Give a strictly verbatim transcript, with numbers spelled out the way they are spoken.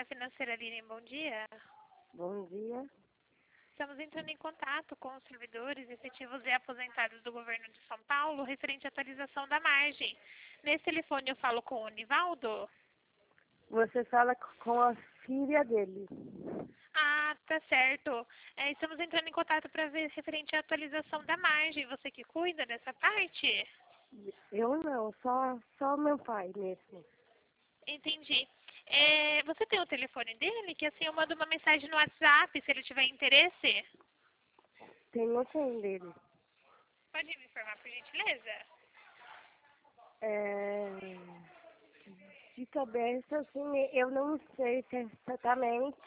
Financeira Aline, bom dia. Bom dia. Estamos entrando em contato com os servidores efetivos e aposentados do governo de São Paulo referente à atualização da margem. Nesse telefone eu falo com o Nivaldo. Você fala com a filha dele. Ah, tá certo. É, estamos entrando em contato para ver referente à atualização da margem. Você que cuida dessa parte? Eu não, só, só meu pai mesmo. Entendi. É, você tem o telefone dele? Que assim eu mando uma mensagem no WhatsApp se ele tiver interesse. Tem outro dele. Pode me informar, por gentileza? É, de cabeça, assim, eu não sei se é exatamente,